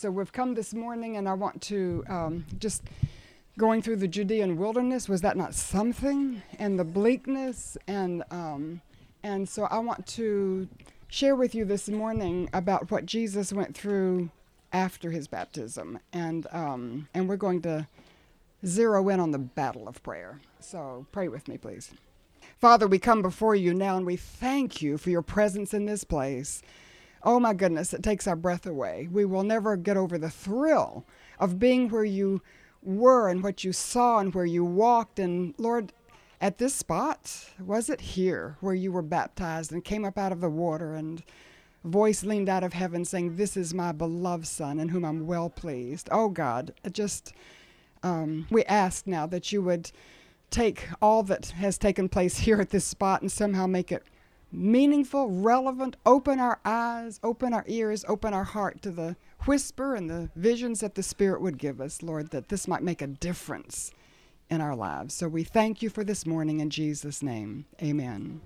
So we've come this morning, and I want to just going through the Judean wilderness. Was that not something? And the bleakness, and so I want to share with you this morning about what Jesus went through after his baptism, and we're going to zero in on the battle of prayer. So pray with me, please. Father, we come before you now, and we thank you for your presence in this place. Oh my goodness, it takes our breath away. We will never get over the thrill of being where you were and what you saw and where you walked. And Lord, at this spot, was it here where you were baptized and came up out of the water, and a voice leaned out of heaven saying, "This is my beloved Son in whom I'm well pleased." Oh God, we ask now that you would take all that has taken place here at this spot and somehow make it meaningful, relevant, open our eyes, open our ears, open our heart to the whisper and the visions that the Spirit would give us, Lord, that this might make a difference in our lives. So we thank you for this morning in Jesus' name. Amen.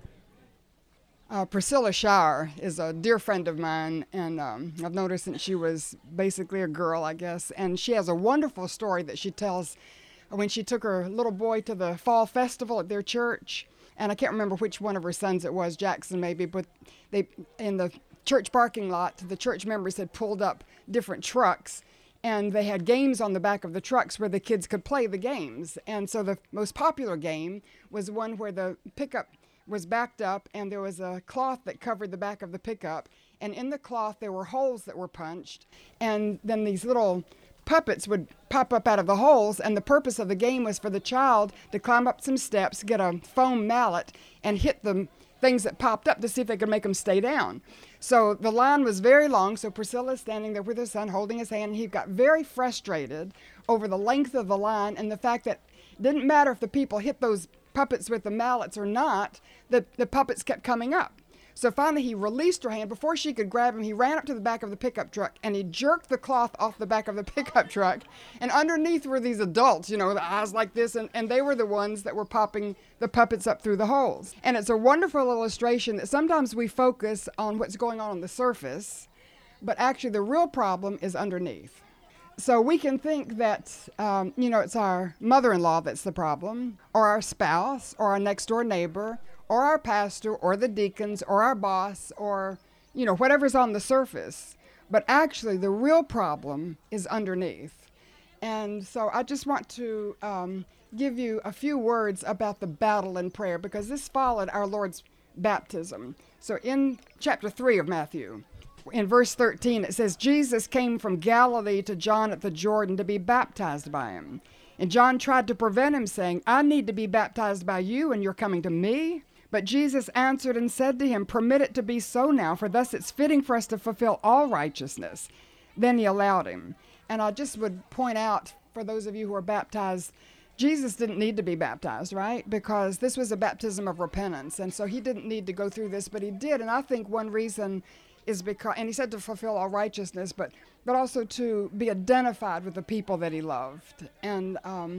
Priscilla Schauer is a dear friend of mine, and I've known her since she was basically a girl, I guess, and she has a wonderful story that she tells when she took her little boy to the fall festival at their church. And I can't remember which one of her sons it was, Jackson maybe, but they, in the church parking lot, the church members had pulled up different trucks, and they had games on the back of the trucks where the kids could play the games. And so the most popular game was one where the pickup was backed up, and there was a cloth that covered the back of the pickup, and in the cloth there were holes that were punched, and then these little puppets would pop up out of the holes, and the purpose of the game was for the child to climb up some steps, get a foam mallet, and hit the things that popped up to see if they could make them stay down. So the line was very long, so Priscilla's standing there with her son holding his hand, and he got very frustrated over the length of the line and the fact that it didn't matter if the people hit those puppets with the mallets or not, the puppets kept coming up. So finally he released her hand. Before she could grab him, he ran up to the back of the pickup truck, and he jerked the cloth off the back of the pickup truck. And underneath were these adults, with eyes like this, and they were the ones that were popping the puppets up through the holes. And it's a wonderful illustration that sometimes we focus on what's going on the surface, but actually the real problem is underneath. So we can think that, it's our mother-in-law that's the problem, or our spouse, or our next-door neighbor, or our pastor, or the deacons, or our boss, or, whatever's on the surface. But actually, the real problem is underneath. And so I just want to give you a few words about the battle in prayer, because this followed our Lord's baptism. So in chapter 3 of Matthew, in verse 13, it says, Jesus came from Galilee to John at the Jordan to be baptized by him. And John tried to prevent him, saying, "I need to be baptized by you, and you're coming to me?" But Jesus answered and said to him, "Permit it to be so now, for thus it's fitting for us to fulfill all righteousness." Then he allowed him. And I just would point out, for those of you who are baptized, Jesus didn't need to be baptized, right? Because this was a baptism of repentance. And so he didn't need to go through this, but he did. And I think one reason is because, and he said to fulfill all righteousness, but also to be identified with the people that he loved. And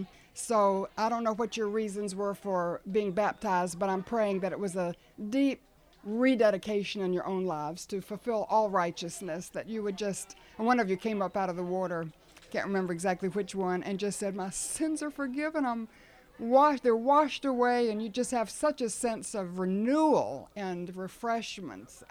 so I don't know what your reasons were for being baptized, but I'm praying that it was a deep rededication in your own lives to fulfill all righteousness, that you would just, and one of you came up out of the water, can't remember exactly which one, and just said, "My sins are forgiven, they're washed away," and you just have such a sense of renewal and refreshment.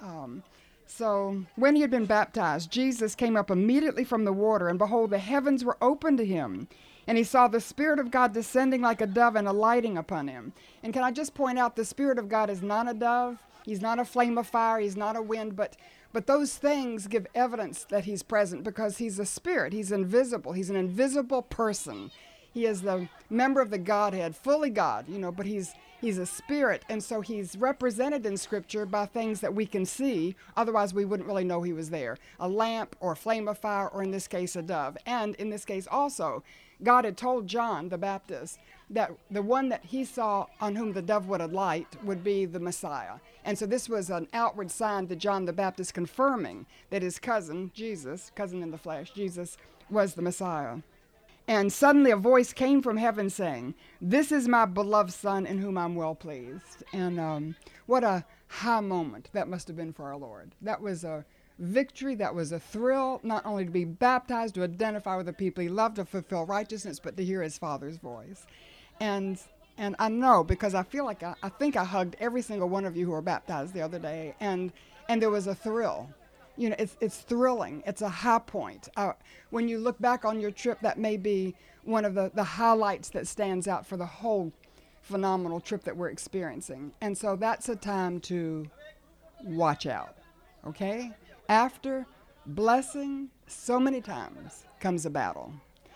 So when he had been baptized, Jesus came up immediately from the water, and behold, the heavens were opened to him. And he saw the Spirit of God descending like a dove and alighting upon him. And can I just point out, the Spirit of God is not a dove. He's not a flame of fire. He's not a wind. But those things give evidence that he's present, because he's a spirit. He's invisible. He's an invisible person. He is the member of the Godhead, fully God, but he's a spirit. And so he's represented in Scripture by things that we can see. Otherwise, we wouldn't really know he was there. A lamp or a flame of fire, or in this case, a dove. And in this case also, God had told John the Baptist that the one that he saw on whom the dove would alight would be the Messiah. And so this was an outward sign to John the Baptist, confirming that his cousin, Jesus, cousin in the flesh, Jesus, was the Messiah. And suddenly a voice came from heaven saying, "This is my beloved Son in whom I'm well pleased." And what a high moment that must have been for our Lord. That was a victory. That was a thrill, not only to be baptized, to identify with the people he loved, to fulfill righteousness, but to hear his Father's voice. And I know, because I feel like I think I hugged every single one of you who were baptized the other day, and there was a thrill. You know, it's thrilling. It's a high point. When you look back on your trip, that may be one of the highlights that stands out for the whole phenomenal trip that we're experiencing. And so that's a time to watch out, okay? After blessing so many times comes a battle.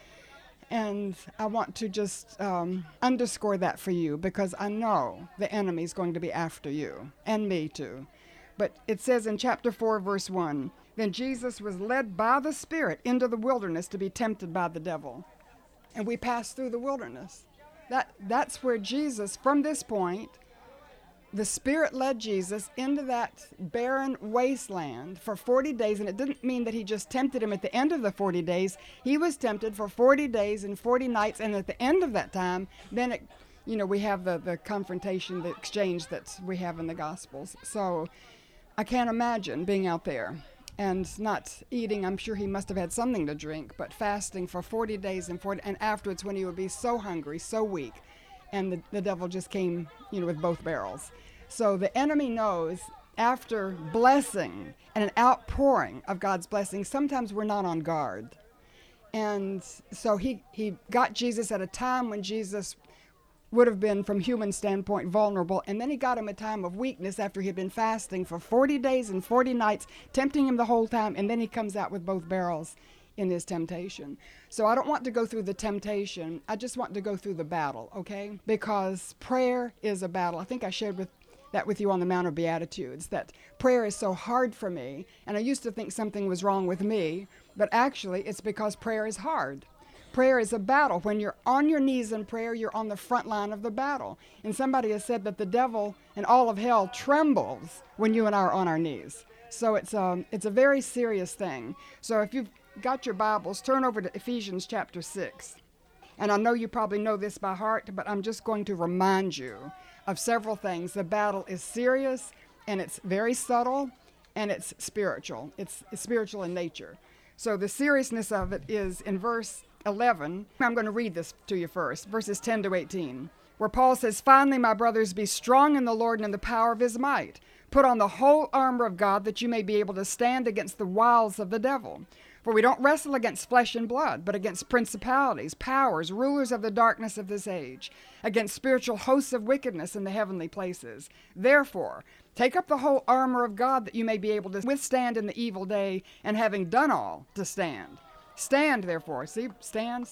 And I want to just underscore that for you, because I know the enemy is going to be after you, and me too. But it says in chapter 4, verse 1, then Jesus was led by the Spirit into the wilderness to be tempted by the devil. And we passed through the wilderness. That's where Jesus, from this point, the Spirit led Jesus into that barren wasteland for 40 days. And it didn't mean that he just tempted him at the end of the 40 days. He was tempted for 40 days and 40 nights. And at the end of that time, then we have the confrontation, the exchange that we have in the Gospels. So I can't imagine being out there and not eating. I'm sure he must have had something to drink, but fasting for 40 days and afterwards, when he would be so hungry, so weak, and the devil just came, with both barrels. So the enemy knows, after blessing and an outpouring of God's blessing, sometimes we're not on guard. And so he got Jesus at a time when Jesus would have been, from human standpoint, vulnerable. And then he got him a time of weakness after he had been fasting for 40 days and 40 nights, tempting him the whole time. And then he comes out with both barrels in his temptation. So I don't want to go through the temptation. I just want to go through the battle, okay? Because prayer is a battle. I think I shared that with you on the Mount of Beatitudes, that prayer is so hard for me. And I used to think something was wrong with me, but actually it's because prayer is hard. Prayer is a battle. When you're on your knees in prayer, you're on the front line of the battle. And somebody has said that the devil and all of hell trembles when you and I are on our knees. So it's a very serious thing. So if you've got your Bibles, turn over to Ephesians chapter 6. And I know you probably know this by heart, but I'm just going to remind you of several things. The battle is serious, and it's very subtle, and it's spiritual. It's spiritual in nature. So the seriousness of it is in verse 11. I'm going to read this to you first, verses 10 to 18, where Paul says, finally, my brothers, be strong in the Lord and in the power of his might. Put on the whole armor of God, that you may be able to stand against the wiles of the devil. For we don't wrestle against flesh and blood, but against principalities, powers, rulers of the darkness of this age, against spiritual hosts of wickedness in the heavenly places. Therefore, take up the whole armor of God, that you may be able to withstand in the evil day, and having done all, to stand. Stand, therefore. See, stand.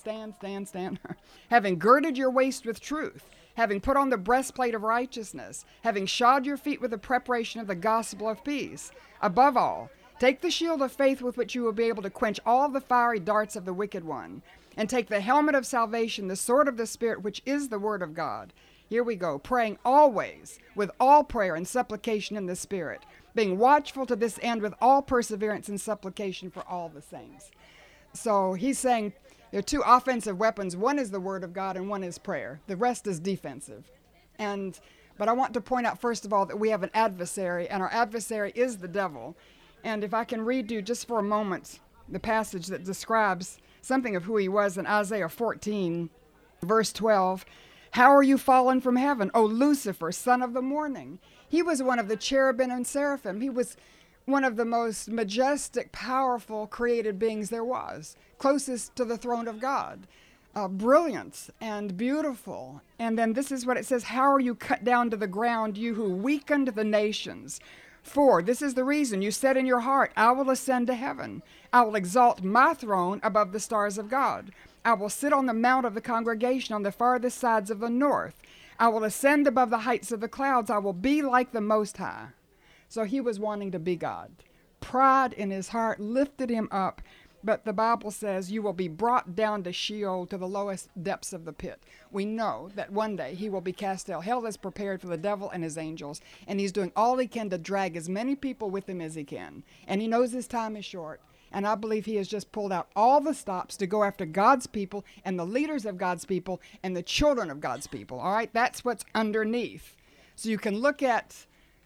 Having girded your waist with truth, having put on the breastplate of righteousness, having shod your feet with the preparation of the gospel of peace. Above all, take the shield of faith, with which you will be able to quench all the fiery darts of the wicked one. And take the helmet of salvation, the sword of the Spirit, which is the word of God. Here we go. Praying always with all prayer and supplication in the Spirit, being watchful to this end with all perseverance and supplication for all the saints. So he's saying there are two offensive weapons. One is the word of God and one is prayer. The rest is defensive. But I want to point out, first of all, that we have an adversary, and our adversary is the devil. And if I can read you just for a moment the passage that describes something of who he was in Isaiah 14, verse 12. How are you fallen from heaven, O Lucifer, son of the morning? He was one of the cherubim and seraphim. He was one of the most majestic, powerful created beings there was, closest to the throne of God. Brilliant and beautiful. And then this is what it says, how are you cut down to the ground, you who weakened the nations? For this is the reason you said in your heart, I will ascend to heaven. I will exalt my throne above the stars of God. I will sit on the mount of the congregation on the farthest sides of the north. I will ascend above the heights of the clouds. I will be like the Most High. So he was wanting to be God. Pride in his heart lifted him up. But the Bible says you will be brought down to Sheol, to the lowest depths of the pit. We know that one day he will be cast out. Hell is prepared for the devil and his angels. And he's doing all he can to drag as many people with him as he can. And he knows his time is short. And I believe he has just pulled out all the stops to go after God's people and the leaders of God's people and the children of God's people. All right? That's what's underneath. So you can look at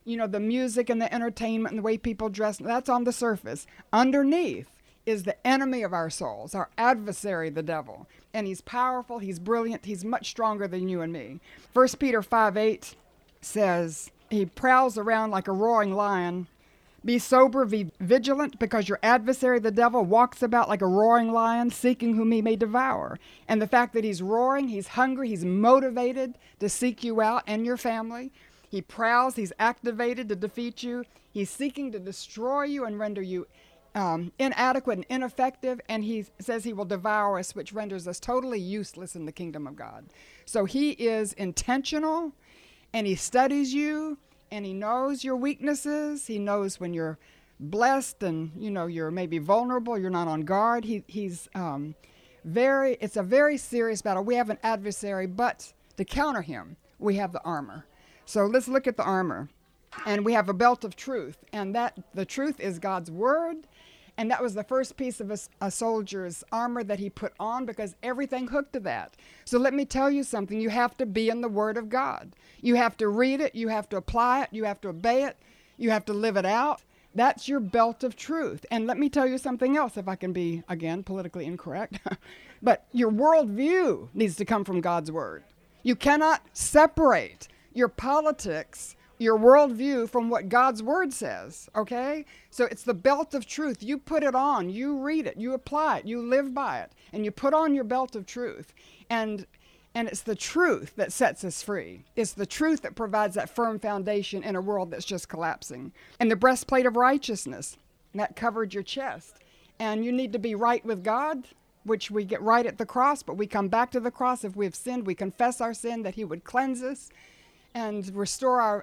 the music and the entertainment and the way people dress, that's on the surface. Underneath is the enemy of our souls, our adversary, the devil. And he's powerful, he's brilliant, he's much stronger than you and me. 1 Peter 5:8 says, he prowls around like a roaring lion. Be sober, be vigilant, because your adversary, the devil, walks about like a roaring lion, seeking whom he may devour. And the fact that he's roaring, he's hungry, he's motivated to seek you out and your family. He prowls, he's activated to defeat you. He's seeking to destroy you and render you inadequate and ineffective. And he says he will devour us, which renders us totally useless in the kingdom of God. So he is intentional, and he studies you, and he knows your weaknesses. He knows when you're blessed and, you're maybe vulnerable, you're not on guard. It's a very serious battle. We have an adversary, but to counter him, we have the armor. So let's look at the armor. And we have a belt of truth, and the truth is God's word. And that was the first piece of a soldier's armor that he put on, because everything hooked to that. So let me tell you something. You have to be in the Word of God. You have to read it. You have to apply it. You have to obey it. You have to live it out. That's your belt of truth. And let me tell you something else, if I can be, again, politically incorrect. But your worldview needs to come from God's Word. You cannot separate your politics, your worldview, from what God's word says, okay? So it's the belt of truth. You put it on, you read it, you apply it, you live by it, and you put on your belt of truth. And it's the truth that sets us free. It's the truth that provides that firm foundation in a world that's just collapsing. And the breastplate of righteousness, that covered your chest. And you need to be right with God, which we get right at the cross, but we come back to the cross. If we have sinned, we confess our sin, that he would cleanse us and restore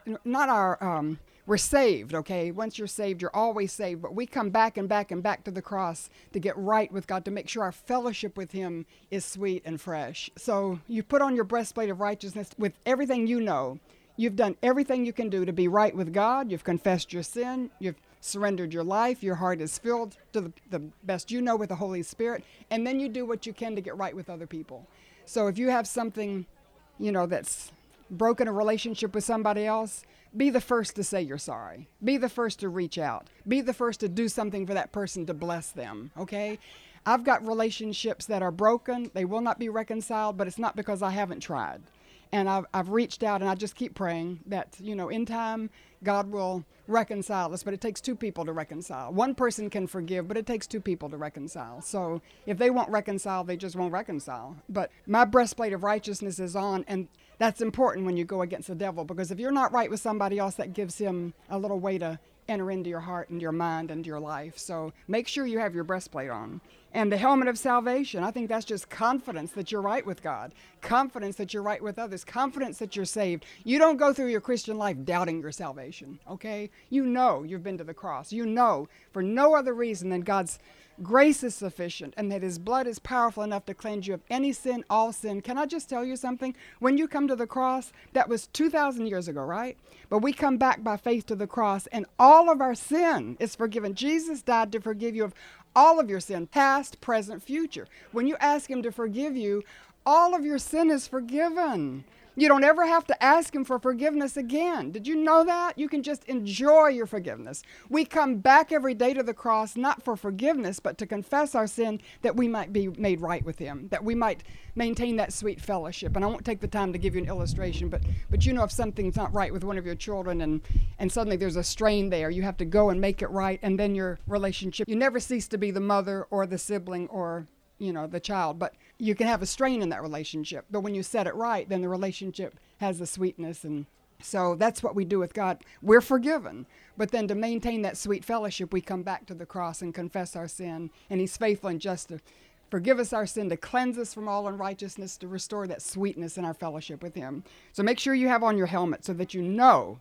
we're saved, okay? Once you're saved, you're always saved. But we come back and back and back to the cross to get right with God, to make sure our fellowship with him is sweet and fresh. So you put on your breastplate of righteousness with everything you know. You've done everything you can do to be right with God. You've confessed your sin. You've surrendered your life. Your heart is filled to the best you know with the Holy Spirit. And then you do what you can to get right with other people. So if you have something, that's broken a relationship with somebody else, be the first to say you're sorry. Be the first to reach out. Be the first to do something for that person to bless them, okay? I've got relationships that are broken. They will not be reconciled, but it's not because I haven't tried. And I've reached out, and I just keep praying that, in time, God will reconcile us. But it takes two people to reconcile. One person can forgive, but it takes two people to reconcile. So if they won't reconcile, they just won't reconcile. But my breastplate of righteousness is on, and that's important when you go against the devil, because if you're not right with somebody else, that gives him a little way to enter into your heart and your mind and your life. So make sure you have your breastplate on. And the helmet of salvation, I think that's just confidence that you're right with God, confidence that you're right with others, confidence that you're saved. You don't go through your Christian life doubting your salvation, okay? You know you've been to the cross. You know for no other reason than God's grace is sufficient, and that his blood is powerful enough to cleanse you of any sin, all sin. Can I just tell you something? When you come to the cross, that was 2,000 years ago, right? But we come back by faith to the cross, and all of our sin is forgiven. Jesus died to forgive you of all of your sin, past, present, future. When you ask him to forgive you, all of your sin is forgiven. You don't ever have to ask him for forgiveness again. Did you know that? You can just enjoy your forgiveness. We come back every day to the cross, not for forgiveness, but to confess our sin, that we might be made right with him, that we might maintain that sweet fellowship. And I won't take the time to give you an illustration, but if something's not right with one of your children and suddenly there's a strain there, you have to go and make it right, and then your relationship, you never cease to be the mother or the sibling or the child, but you can have a strain in that relationship. But when you set it right, then the relationship has the sweetness. And so that's what we do with God. We're forgiven. But then to maintain that sweet fellowship, we come back to the cross and confess our sin. And he's faithful and just to forgive us our sin, to cleanse us from all unrighteousness, to restore that sweetness in our fellowship with him. So make sure you have on your helmet so that you know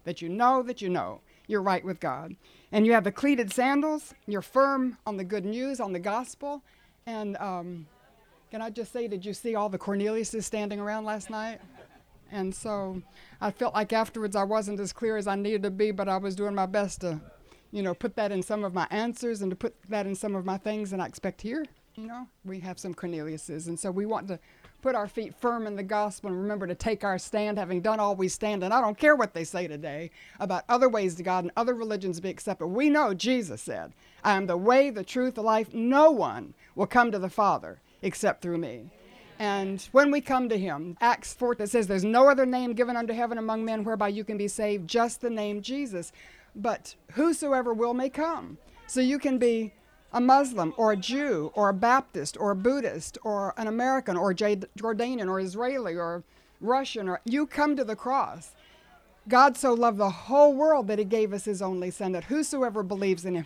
you're right with God. And you have the cleated sandals. You're firm on the good news, on the gospel. And can I just say, did you see all the Corneliuses standing around last night? And so I felt like afterwards I wasn't as clear as I needed to be, but I was doing my best to, put that in some of my answers and to put that in some of my things, and I expect here. You know, we have some Corneliuses. And so we want to put our feet firm in the gospel and remember to take our stand, having done all we stand. And I don't care what they say today about other ways to God and other religions be accepted. We know Jesus said, I am the way, the truth, the life. No one will come to the Father except through me. And when we come to him, Acts 4, it says, there's no other name given under heaven among men whereby you can be saved, just the name Jesus. But whosoever will may come. So you can be a Muslim or a Jew or a Baptist or a Buddhist or an American or Jordanian or Israeli or Russian, or you come to the cross. God so loved the whole world that he gave us his only son, that whosoever believes in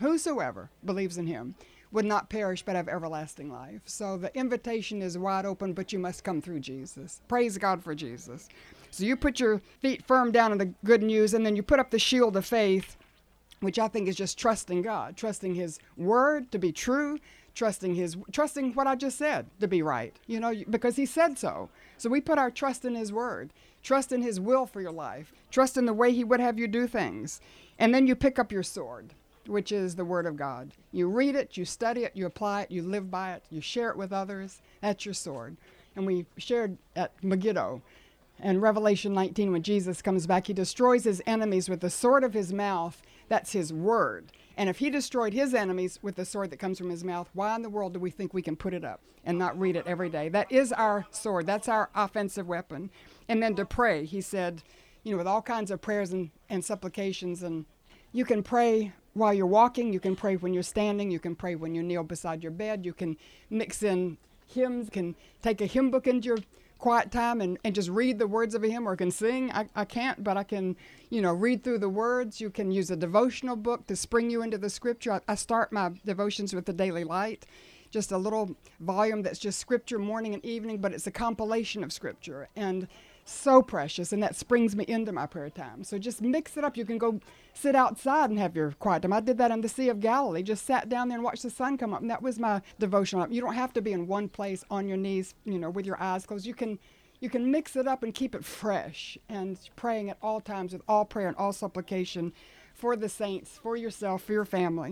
him would not perish but have everlasting life. So the invitation is wide open, but you must come through Jesus. Praise God for Jesus. So you put your feet firm down in the good news, and then you put up the shield of faith, which I think is just trusting God, trusting his word to be true, trusting what I just said to be right, you know, because he said so. So we put our trust in his word, trust in his will for your life, trust in the way he would have you do things. And then you pick up your sword, which is the word of God. You read it, you study it, you apply it, you live by it, you share it with others. That's your sword. And we shared at Megiddo and Revelation 19, when Jesus comes back, he destroys his enemies with the sword of his mouth. That's his word. And if he destroyed his enemies with the sword that comes from his mouth, why in the world do we think we can put it up and not read it every day? That is our sword. That's our offensive weapon. And then to pray, he said, you know, with all kinds of prayers and supplications. And you can pray while you're walking. You can pray when you're standing. You can pray when you kneel beside your bed. You can mix in hymns. You can take a hymn book into your quiet time and just read the words of a hymn, or can sing. I can't, but I can, you know, read through the words. You can use a devotional book to spring you into the scripture. I start my devotions with the Daily Light, just a little volume that's just scripture morning and evening, but it's a compilation of scripture, and so precious, and that springs me into my prayer time. So just mix it up. You can go sit outside and have your quiet time. I did that in the Sea of Galilee, just sat down there and watched the sun come up, and that was my devotional. You don't have to be in one place on your knees, you know, with your eyes closed. You can mix it up and keep it fresh, and praying at all times with all prayer and all supplication for the saints, for yourself, for your family.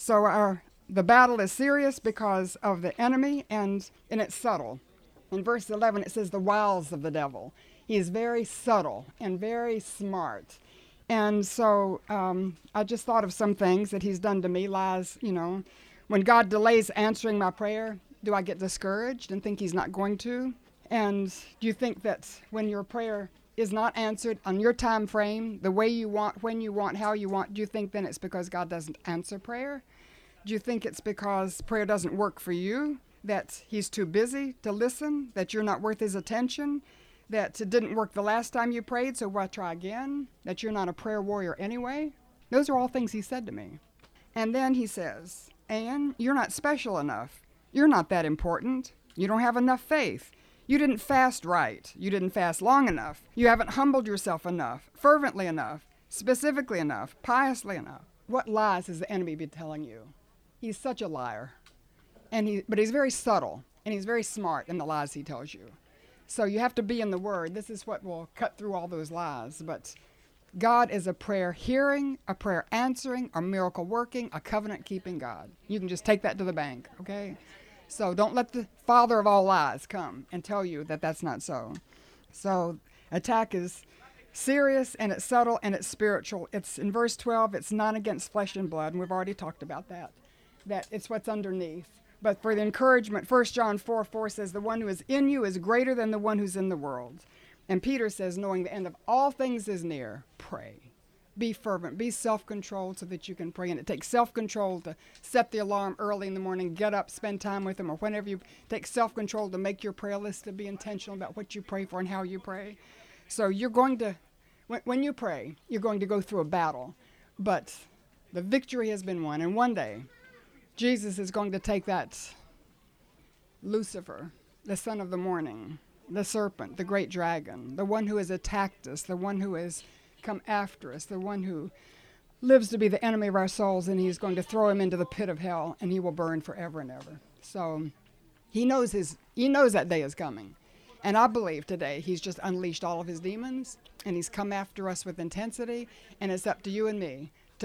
So the battle is serious because of the enemy, and it's subtle. In verse 11, it says the wiles of the devil. He is very subtle and very smart. And so I just thought of some things that he's done to me, lies, you know. When God delays answering my prayer, do I get discouraged and think he's not going to? And do you think that when your prayer is not answered on your time frame, the way you want, when you want, how you want, do you think then it's because God doesn't answer prayer? Do you think it's because prayer doesn't work for you, that he's too busy to listen, that you're not worth his attention, that it didn't work the last time you prayed, so why try again, that you're not a prayer warrior anyway? Those are all things he said to me. And then he says, Ann, you're not special enough. You're not that important. You don't have enough faith. You didn't fast right. You didn't fast long enough. You haven't humbled yourself enough, fervently enough, specifically enough, piously enough. What lies has the enemy been telling you? He's such a liar. But he's very subtle, and he's very smart in the lies he tells you. So you have to be in the Word. This is what will cut through all those lies. But God is a prayer hearing, a prayer answering, a miracle working, a covenant keeping God. You can just take that to the bank, okay? So don't let the father of all lies come and tell you that that's not so. So attack is serious, and it's subtle, and it's spiritual. It's in verse 12, it's not against flesh and blood, and we've already talked about that it's what's underneath. But for the encouragement, 1 John 4:4 says, the one who is in you is greater than the one who's in the world. And Peter says, knowing the end of all things is near, pray. Be fervent, be self-controlled so that you can pray. And it takes self-control to set the alarm early in the morning, get up, spend time with him, or whenever you take self-control to make your prayer list, to be intentional about what you pray for and how you pray. So you're going to, when you pray, you're going to go through a battle. But the victory has been won. And one day, Jesus is going to take that Lucifer, the son of the morning, the serpent, the great dragon, the one who has attacked us, the one who has come after us, the one who lives to be the enemy of our souls, and he's going to throw him into the pit of hell, and he will burn forever and ever. So he knows that day is coming. And I believe today he's just unleashed all of his demons, and he's come after us with intensity, and it's up to you and me to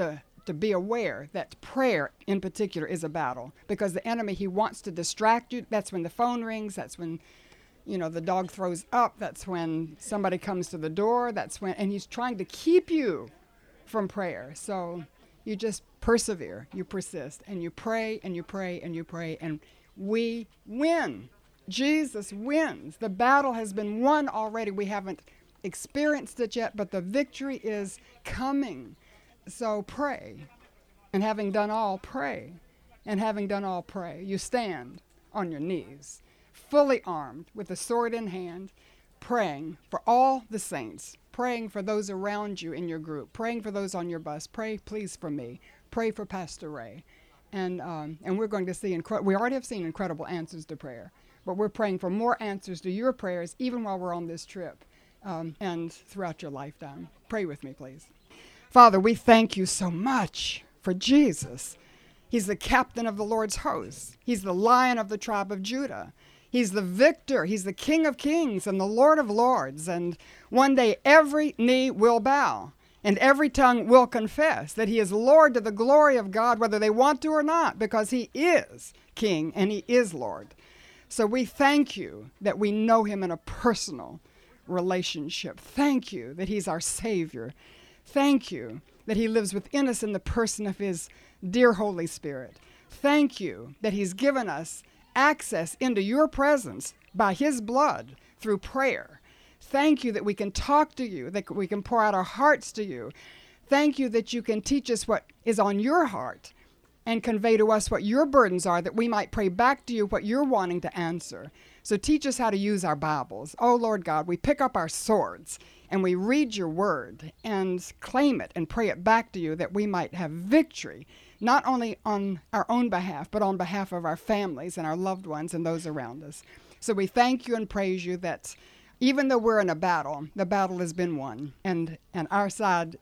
to be aware that prayer in particular is a battle, because the enemy, he wants to distract you. That's when the phone rings. That's when, the dog throws up. That's when somebody comes to the door. And he's trying to keep you from prayer. So you just persevere, you persist, and you pray and you pray and you pray, and we win. Jesus wins. The battle has been won already. We haven't experienced it yet, but the victory is coming. So pray. And having done all, pray. And having done all, pray. You stand on your knees, fully armed, with a sword in hand, praying for all the saints, praying for those around you in your group, praying for those on your bus. Pray, please, for me. Pray for Pastor Ray. And we're going to see, we already have seen incredible answers to prayer, but we're praying for more answers to your prayers even while we're on this trip and throughout your lifetime. Pray with me, please. Father, we thank you so much for Jesus. He's the captain of the Lord's hosts. He's the Lion of the tribe of Judah. He's the victor. He's the King of kings and the Lord of lords. And one day every knee will bow and every tongue will confess that he is Lord to the glory of God, whether they want to or not, because he is King and he is Lord. So we thank you that we know him in a personal relationship. Thank you that he's our Savior. Thank you that he lives within us in the person of his dear Holy Spirit. Thank you that he's given us access into your presence by his blood through prayer. Thank you that we can talk to you, that we can pour out our hearts to you. Thank you that you can teach us what is on your heart and convey to us what your burdens are, that we might pray back to you what you're wanting to answer. So teach us how to use our Bibles. Oh, Lord God, we pick up our swords and we read your word and claim it and pray it back to you, that we might have victory, not only on our own behalf, but on behalf of our families and our loved ones and those around us. So we thank you and praise you that even though we're in a battle, the battle has been won, and our side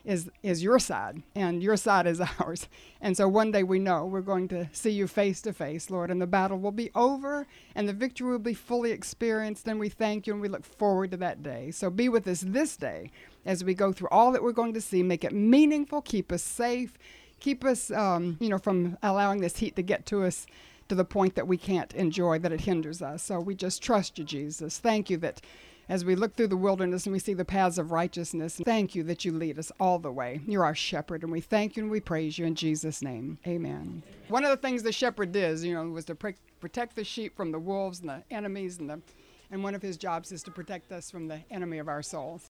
is your side, and your side is ours. And so one day we know we're going to see you face to face, Lord, and the battle will be over, and the victory will be fully experienced, and we thank you, and we look forward to that day. So be with us this day as we go through all that we're going to see. Make it meaningful, keep us safe, keep us, from allowing this heat to get to us to the point that we can't enjoy, that it hinders us. So we just trust you, Jesus. Thank you that as we look through the wilderness and we see the paths of righteousness, thank you that you lead us all the way. You're our shepherd, and we thank you and we praise you in Jesus' name. Amen. One of the things the shepherd did, was to protect the sheep from the wolves and the enemies, and one of his jobs is to protect us from the enemy of our souls.